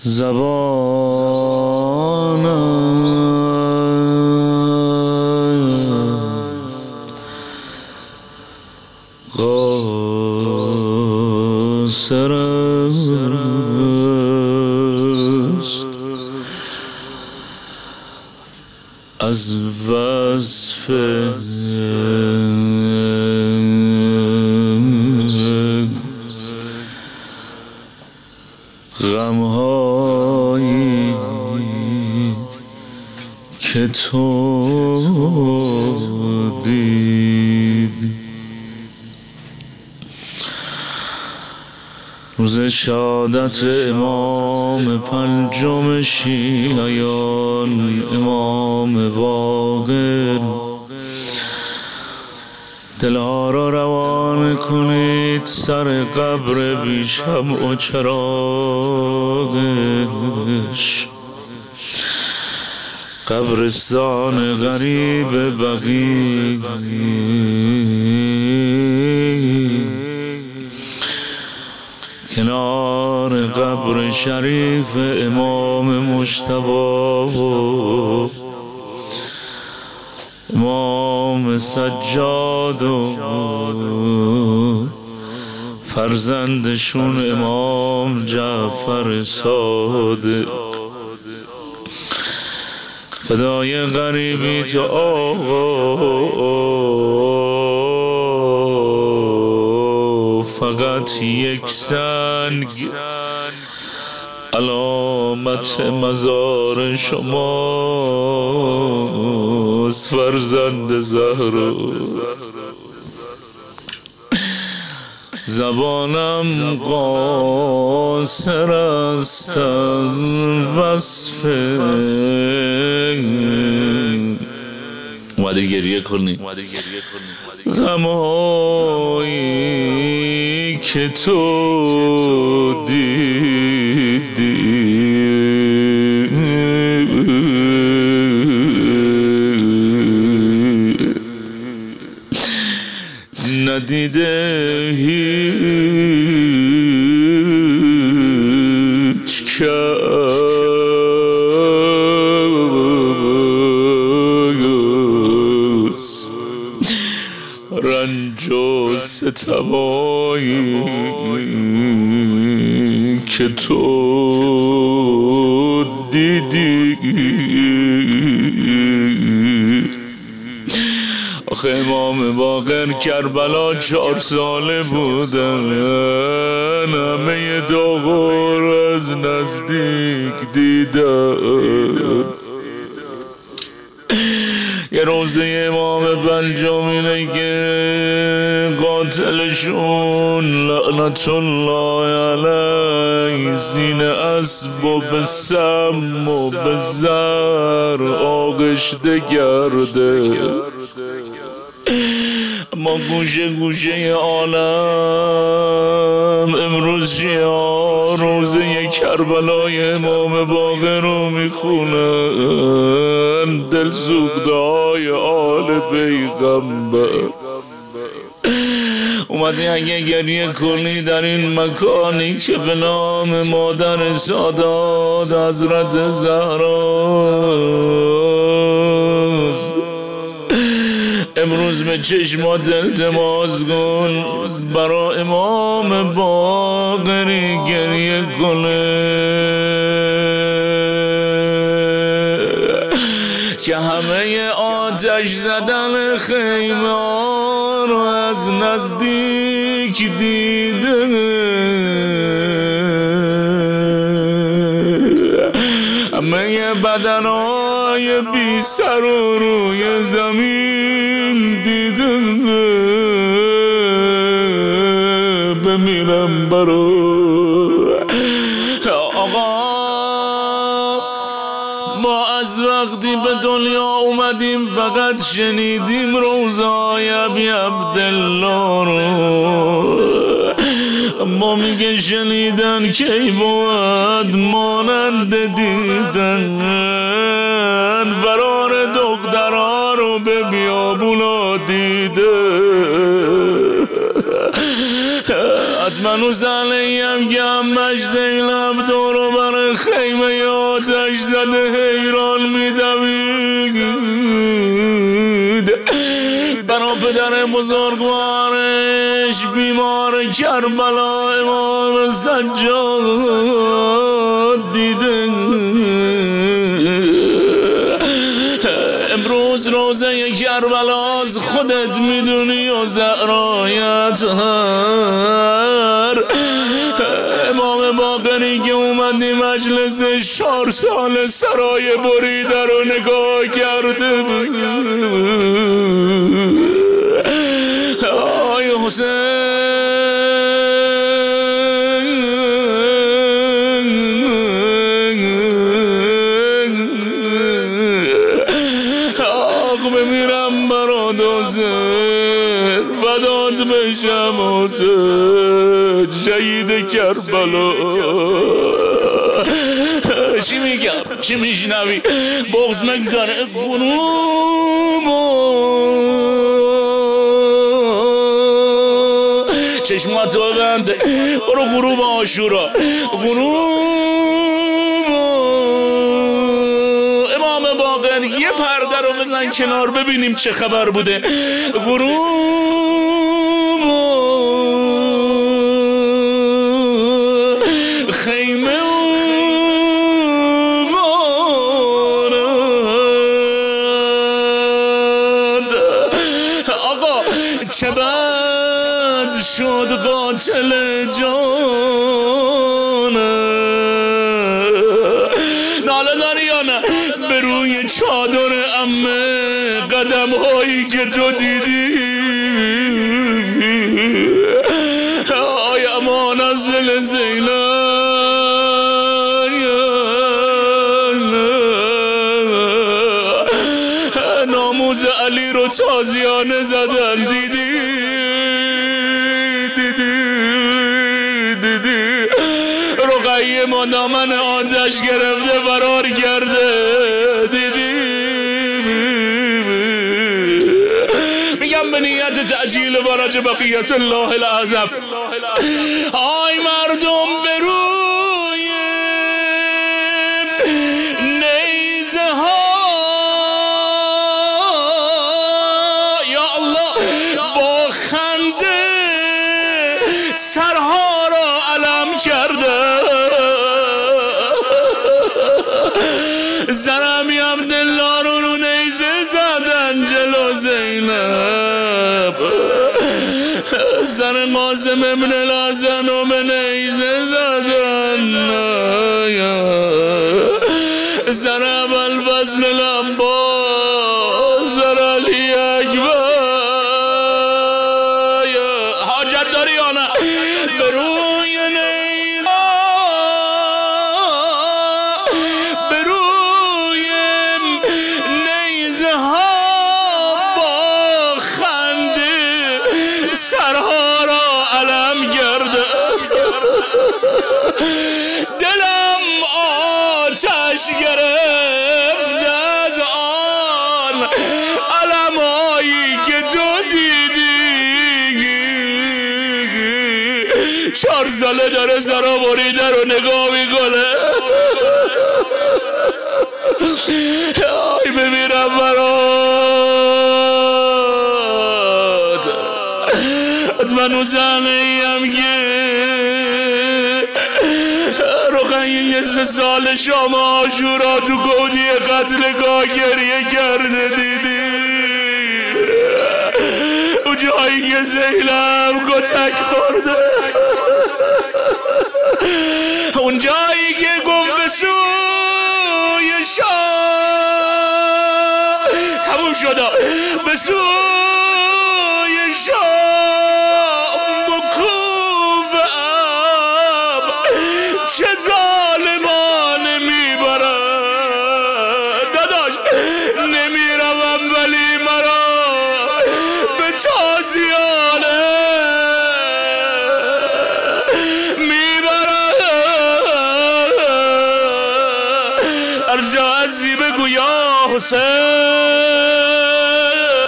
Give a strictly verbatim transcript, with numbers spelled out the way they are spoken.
زبانم قاصر است از وصف غمهایی که تو دیدی. روز شهادت امام پنجم شیعیان امام باقر، دلها را روان کنید سر قبر بی شمع و چراغش، قبرستان غریب بقیع، کنار قبر شریف امام مجتبی و امام سجاد و فرزندشون امام جعفر صادق. فدای غریبی تو آقا، فقط یک سنگ علامت مزار شماست فرزند زهرا. زبانم قاصر است از وصف اومده گریه کنی غمهایی که تو دیدی. ندیده هیچ کس رنج و ستمایی که تو دیدی. آخه امام باقر کربلا چهار ساله بودن، همه داغور از نزدیک دیدن. یه روزه امام پنجم اینه که قاتلشون لعنت الله علیه زین اسب و به سم و به زر آغشته گرده. اما گوشه گوشه عالم امروز شیعه روزه کربلای امام باقر رو میخونن، دل سوخته های آل پیغمبر. اومدی اگه گریه کنی در این مکانی که به نام مادر سادات حضرت زهراست، امروز به چشمات التماس کن برا امام باقری گریه کنه که همه آتش زدن خیمه ها رو از نزدیک دیده. همه بدنهای بی سر و روی زمین دیده. بمیرم برو آقا، ما از وقتی به دنیا اومدیم فقط شنیدیم روزای ابی عبدالله رو، اما میگه شنیدن کی بود مانند دیدن. فرار دخترها رو به بیابونا دیده، حتما زنیم گمش زینب دورو بر خیمه آتش زده حیران میدوید برا پدر بزرگوارش بیمار کربلا امام سجاد دیده امروز روزه کربلاز خودت میدونی و زهرایت هر امام باقری که اومدی مجلس چهار سال سرای بریده رو نگاه کرده بود آی حسین بمیرم برا دوزت فدات بشم حسین شهید کربلا چی میگم چی میشنوی بغض مگذاره غروب چشمات رو بنده برو غروب عاشورا غروب امام باقر یه پرده رو بزن کنار ببینیم چه خبر بوده غروب خیمه آقا چه بد شد قاتل جانه ناله داری یا نه به روی چادر امه قدم هایی که تو دیدی آی امان از دل زینب ناموز علی رو تازیانه زدن دیدی دیدی دیدی رقیه ما دامن آتش گرفته فرار کرده دیدی میگم به نیت تعجیل فرج بقیت الله الاعظم آی مردم به روی نیزه ها یا الله با خنده سرها را علم کرده زنمی عبدالله رو نیزه زدن جلو زینب زن قاسم ابن الحسن رو به نیزه زدن زن ابوالفضل العباس زن علی اکبر حاجت داری یا نه به روی نیزه به روی نیزه ها با خنده سرها را علم کرده دلم آتش گرفت از آن علمایی که تو دیدی چهار ساله داره سرا بریده رو نگاه میکنه آی بمیرم برات حتما زنیم که رقیه یه سه سال شام عاشورا تو گودی قتلگاه گریه کرده دیدی اون جایی که زینب کتک خورده اون جایی که گفت به سوی شاه تموم شده به سوی شاه بکوبم چه ظالمانه میبرد داداش نمیروم ولی مرا به تازیانه میبرد هر جا ازی بگو یا حسین